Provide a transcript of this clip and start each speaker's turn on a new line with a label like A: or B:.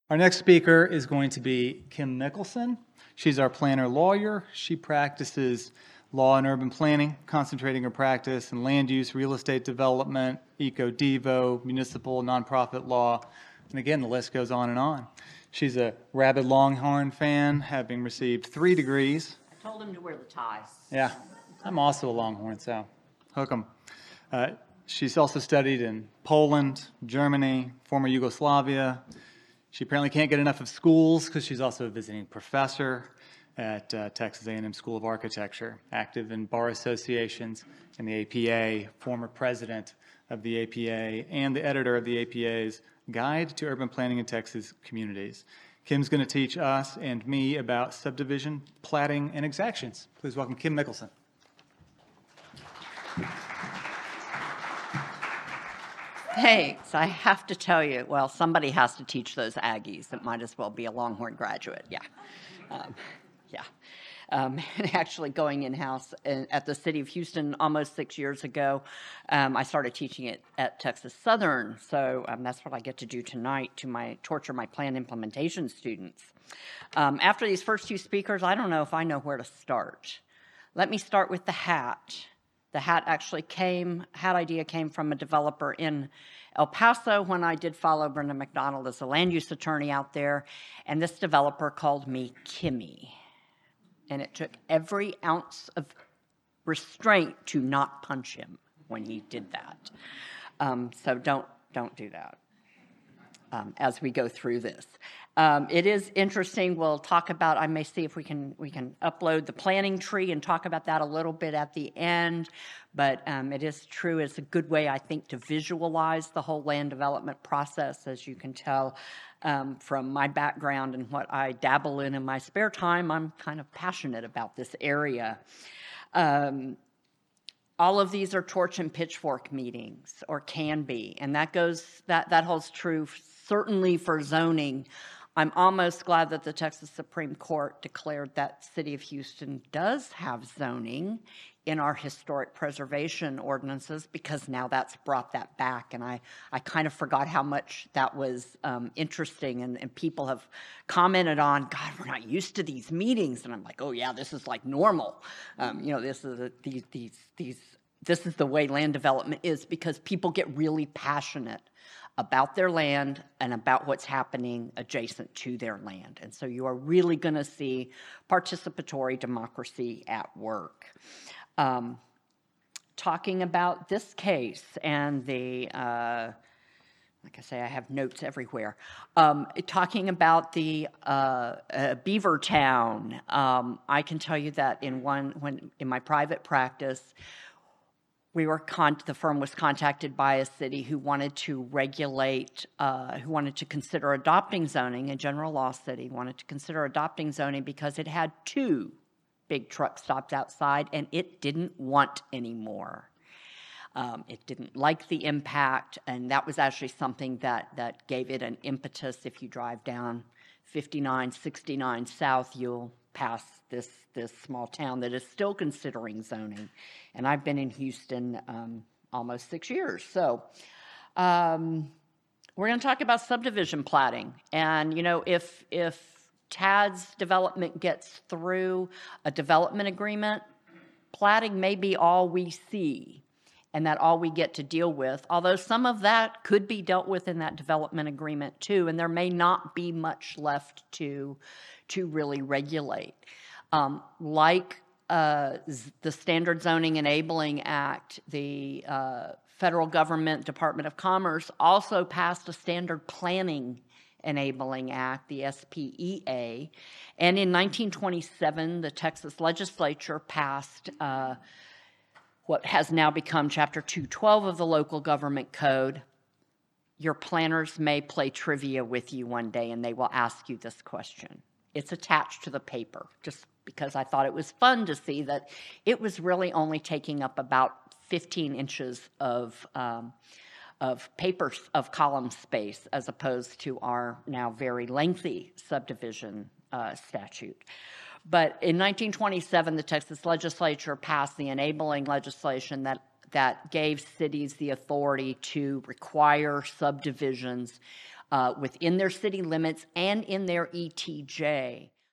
A: Our next speaker is going to be Kim Mickelson. She's our planner lawyer. She practices law and urban planning, concentrating her practice in land use, real estate development, eco-devo, municipal, nonprofit law, and again, the list goes on and on. She's a rabid Longhorn fan, having received 3 degrees.
B: I told him to wear the tie.
A: Yeah, I'm also a Longhorn, so hook 'em. She's also studied in Poland, Germany, former Yugoslavia. She apparently can't get enough of schools because she's also a visiting professor at Texas A&M School of Architecture, active in bar associations and the APA, former president of the APA, and the editor of the APA's Guide to Urban Planning in Texas Communities. Kim's going to teach us and me about subdivision, platting, and exactions. Please welcome Kim Mickelson.
B: Thanks. I have to tell you, well, somebody has to teach those Aggies. It might as well be a Longhorn graduate. Yeah. Actually, going in-house at the City of Houston almost 6 years ago, I started teaching it at Texas Southern. So that's what I get to do tonight to torture my plan implementation students. After these first 2 speakers, I don't know if I know where to start. Let me start with the hat. The hat idea came from a developer in El Paso when I did follow Brenda McDonald as a land use attorney out there, and this developer called me Kimmy. And it took every ounce of restraint to not punch him when he did that. So don't do that as we go through this. It is interesting. We'll talk about, I may see if we can upload the planning tree and talk about that a little bit at the end. But it is true. It's a good way, I think, to visualize the whole land development process. As you can tell from my background and what I dabble in my spare time, I'm kind of passionate about this area. All of these are torch and pitchfork meetings, or can be, and that holds true certainly for zoning. I'm almost glad that the Texas Supreme Court declared that City of Houston does have zoning in our historic preservation ordinances, because now that's brought that back, and I kind of forgot how much that was interesting, and people have commented on, God, we're not used to these meetings, and I'm like, oh yeah, this is like normal. This is the way land development is, because people get really passionate about their land and about what's happening adjacent to their land. And so you are really going to see participatory democracy at work. Talking about this case and the, like I say, I have notes everywhere. Talking about the Beavertown, I can tell you that when in my private practice, the firm was contacted by a city who wanted to regulate, who wanted to consider adopting zoning, a general law city, wanted to consider adopting zoning because it had 2 big truck stops outside, and it didn't want any more. It didn't like the impact, and that was actually something that gave it an impetus. If you drive down 59, 69 South, you'll pass this small town that is still considering zoning. And I've been in Houston almost 6 years. So we're going to talk about subdivision platting. And, if TAD's development gets through a development agreement, platting may be all we see, and that all we get to deal with, although some of that could be dealt with in that development agreement too, and there may not be much left to really regulate. Like the Standard Zoning Enabling Act, the federal government Department of Commerce also passed a Standard Planning Enabling Act, the SPEA, and in 1927, the Texas legislature passed what has now become Chapter 212 of the Local Government Code. Your planners may play trivia with you one day, and they will ask you this question. It's attached to the paper, just because I thought it was fun to see that it was really only taking up about 15 inches of paper, of column space, as opposed to our now very lengthy subdivision statute. But in 1927, the Texas legislature passed the enabling legislation that gave cities the authority to require subdivisions within their city limits and in their ETJ.